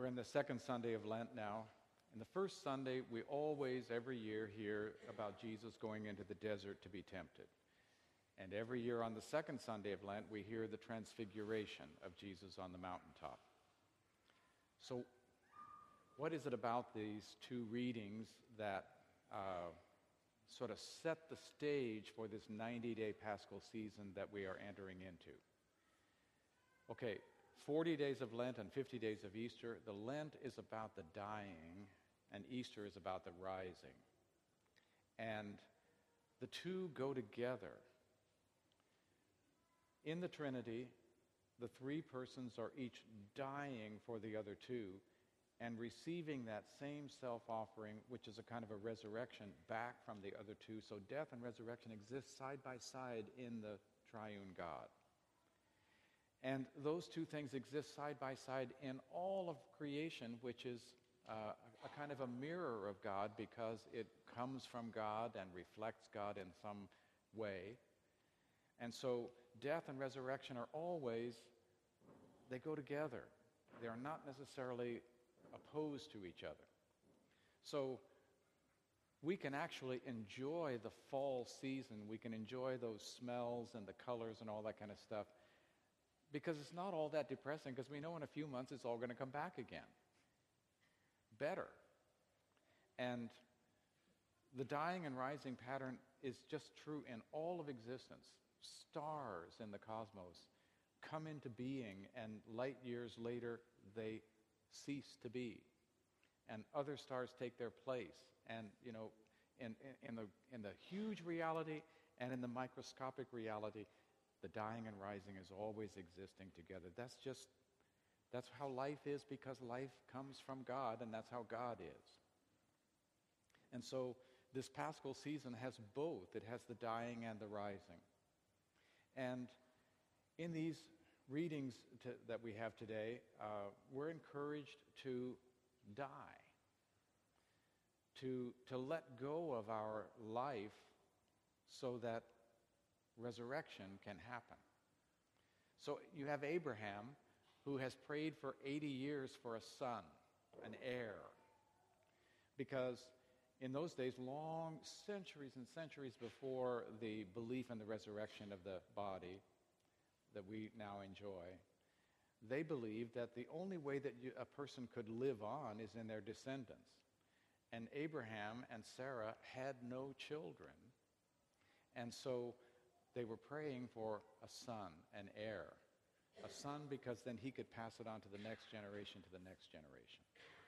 We're in the second Sunday of Lent now. And the first Sunday, we always, every year, hear about Jesus going into the desert to be tempted. And every year on the second Sunday of Lent, we hear the transfiguration of Jesus on the mountaintop. So what is it about these two readings that sort of set the stage for this 90-day Paschal season that we are entering into? Okay, 40 days of Lent and 50 days of Easter. The Lent is about the dying, and Easter is about the rising. And the two go together. In the Trinity, the three persons are each dying for the other two and receiving that same self-offering, which is a kind of a resurrection back from the other two. So death and resurrection exist side by side in the triune God. And those two things exist side by side in all of creation, which is a kind of a mirror of God because it comes from God and reflects God in some way. And so death and resurrection are always, they go together. They are not necessarily opposed to each other. So we can actually enjoy the fall season. We can enjoy those smells and the colors and all that kind of stuff because it's not all that depressing because we know in a few months it's all going to come back again. Better. And the dying and rising pattern is just true in all of existence. Stars in the cosmos come into being and light years later they cease to be. And other stars take their place. And, you know, in the huge reality and in the microscopic reality, the dying and rising is always existing together. That's how life is because life comes from God and that's how God is. And so this Paschal season has both. It has the dying and the rising. And in these readings that we have today, we're encouraged to die, to let go of our life so that resurrection can happen. So you have Abraham who has prayed for 80 years for a son, an heir, because in those days, long centuries and centuries before the belief in the resurrection of the body that we now enjoy, they believed that the only way that a person could live on is in their descendants. And Abraham and Sarah had no children. And so they were praying for a son, an heir. A son because then he could pass it on to the next generation, to the next generation.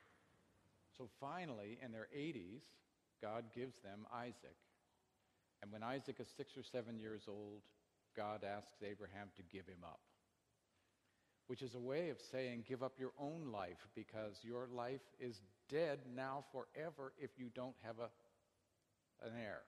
So finally, in their 80s, God gives them Isaac. And when Isaac is 6 or 7 years old, God asks Abraham to give him up, which is a way of saying give up your own life because your life is dead now forever if you don't have an heir.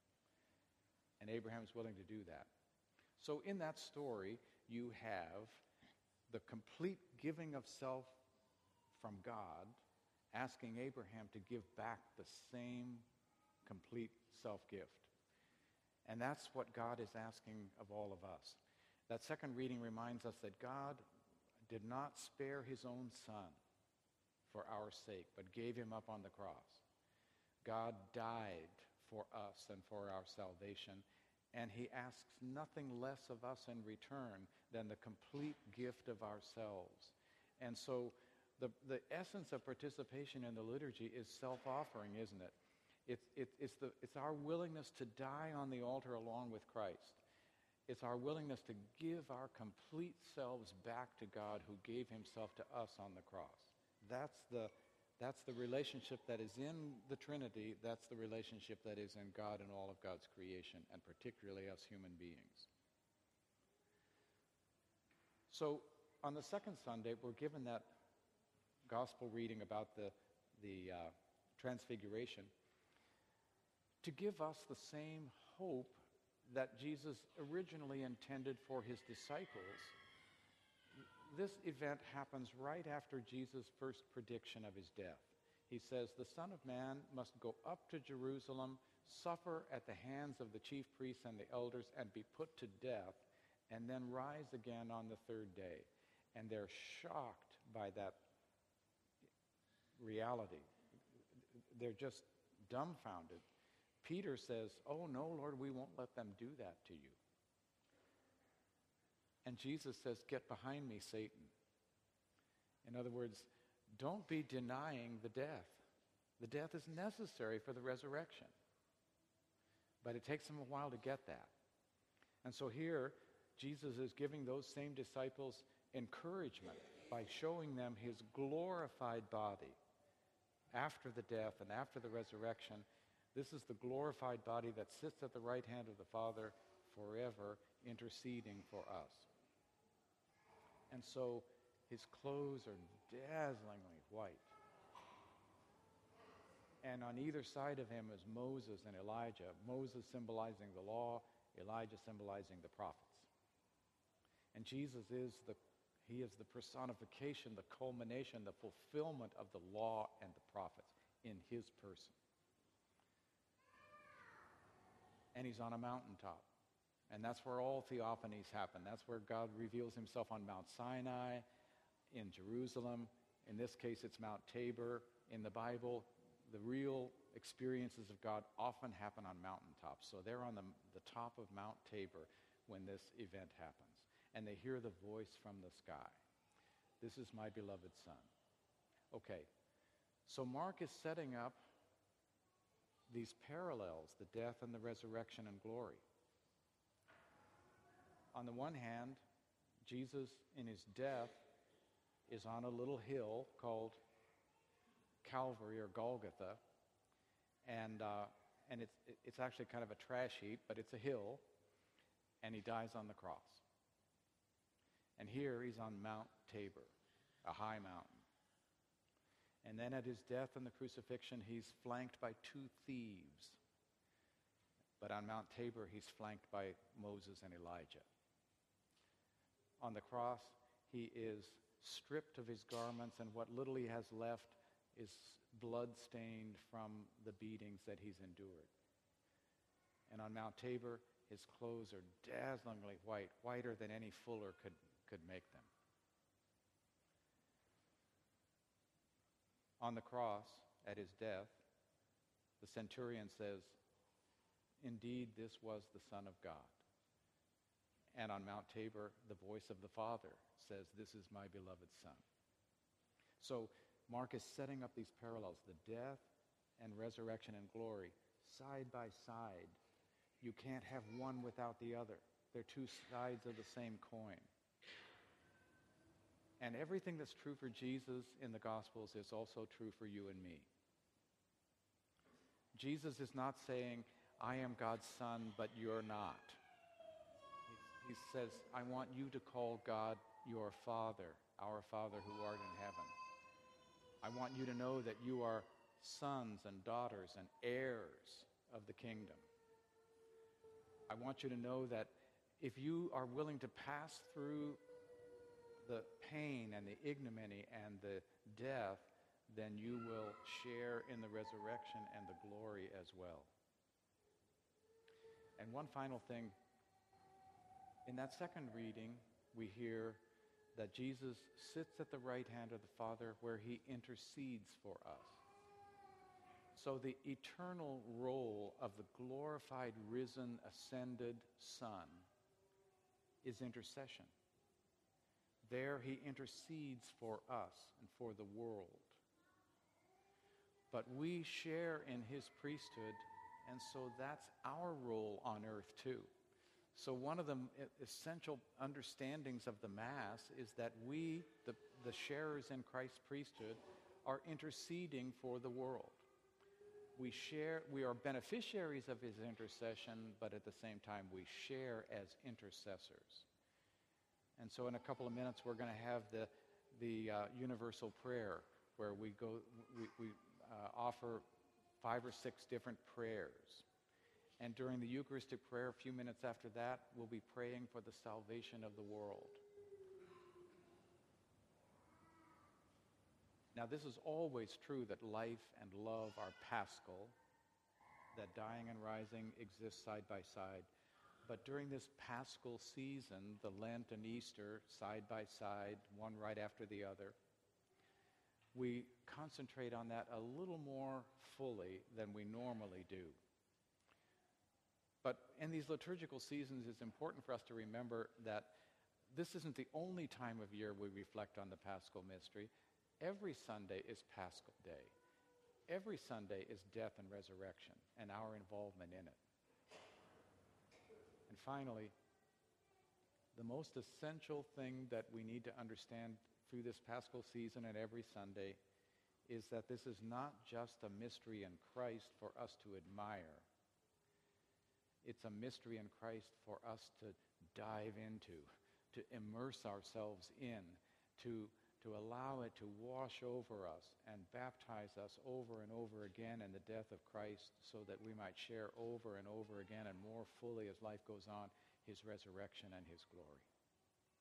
And Abraham's willing to do that. So in that story, you have the complete giving of self from God, asking Abraham to give back the same complete self-gift. And that's what God is asking of all of us. That second reading reminds us that God did not spare his own son for our sake, but gave him up on the cross. God died for us and for our salvation, and he asks nothing less of us in return than the complete gift of ourselves. And so the essence of participation in the liturgy is self-offering, isn't it? It's our willingness to die on the altar along with Christ. It's our willingness to give our complete selves back to God who gave himself to us on the cross. That's the relationship that is in the Trinity. That's the relationship that is in God and all of God's creation, and particularly us human beings. So on the second Sunday, we're given that gospel reading about the transfiguration to give us the same hope that Jesus originally intended for his disciples. This event happens right after Jesus' first prediction of his death. He says, the Son of Man must go up to Jerusalem, suffer at the hands of the chief priests and the elders, and be put to death, and then rise again on the third day. And they're shocked by that reality. They're just dumbfounded. Peter says, "Oh, no, Lord, we won't let them do that to you." And Jesus says, "Get behind me, Satan." In other words, don't be denying the death. The death is necessary for the resurrection. But it takes them a while to get that. And so here, Jesus is giving those same disciples encouragement by showing them his glorified body after the death and after the resurrection. This is the glorified body that sits at the right hand of the Father forever, interceding for us. And so his clothes are dazzlingly white. And on either side of him is Moses and Elijah. Moses symbolizing the law, Elijah symbolizing the prophets. And Jesus is the personification, the culmination, the fulfillment of the law and the prophets in his person. And he's on a mountaintop. And that's where all theophanies happen. That's where God reveals himself on Mount Sinai, in Jerusalem. In this case, it's Mount Tabor. In the Bible, the real experiences of God often happen on mountaintops. So they're on the top of Mount Tabor when this event happens. And they hear the voice from the sky. "This is my beloved Son." Okay, so Mark is setting up these parallels, the death and the resurrection and glory. On the one hand, Jesus in his death is on a little hill called Calvary or Golgotha, and it's actually kind of a trash heap, but it's a hill, and he dies on the cross. And here he's on Mount Tabor, a high mountain. And then at his death and the crucifixion, he's flanked by two thieves. But on Mount Tabor, he's flanked by Moses and Elijah. On the cross, he is stripped of his garments, and what little he has left is blood-stained from the beatings that he's endured. And on Mount Tabor, his clothes are dazzlingly white, whiter than any fuller could make them. On the cross, at his death, the centurion says, "Indeed, this was the Son of God." And on Mount Tabor, the voice of the Father says, "This is my beloved Son." So Mark is setting up these parallels, the death and resurrection and glory, side by side. You can't have one without the other. They're two sides of the same coin. And everything that's true for Jesus in the Gospels is also true for you and me. Jesus is not saying, "I am God's Son, but you're not." He says, "I want you to call God your Father, our Father who art in heaven. I want you to know that you are sons and daughters and heirs of the kingdom. I want you to know that if you are willing to pass through the pain and the ignominy and the death, then you will share in the resurrection and the glory as well." And one final thing. In that second reading, we hear that Jesus sits at the right hand of the Father where he intercedes for us. So the eternal role of the glorified, risen, ascended Son is intercession. There he intercedes for us and for the world. But we share in his priesthood, and so that's our role on earth too. So one of the essential understandings of the Mass is that we, the sharers in Christ's priesthood, are interceding for the world. We are beneficiaries of his intercession, but at the same time we share as intercessors. And so in a couple of minutes we're going to have the universal prayer, where we offer 5 or 6 different prayers. And during the Eucharistic prayer, a few minutes after that, we'll be praying for the salvation of the world. Now, this is always true that life and love are paschal, that dying and rising exist side by side. But during this paschal season, the Lent and Easter, side by side, one right after the other, we concentrate on that a little more fully than we normally do. But in these liturgical seasons, it's important for us to remember that this isn't the only time of year we reflect on the Paschal mystery. Every Sunday is Paschal Day. Every Sunday is death and resurrection and our involvement in it. And finally, the most essential thing that we need to understand through this Paschal season and every Sunday is that this is not just a mystery in Christ for us to admire. It's a mystery in Christ for us to dive into, to immerse ourselves in, to allow it to wash over us and baptize us over and over again in the death of Christ so that we might share over and over again and more fully as life goes on his resurrection and his glory.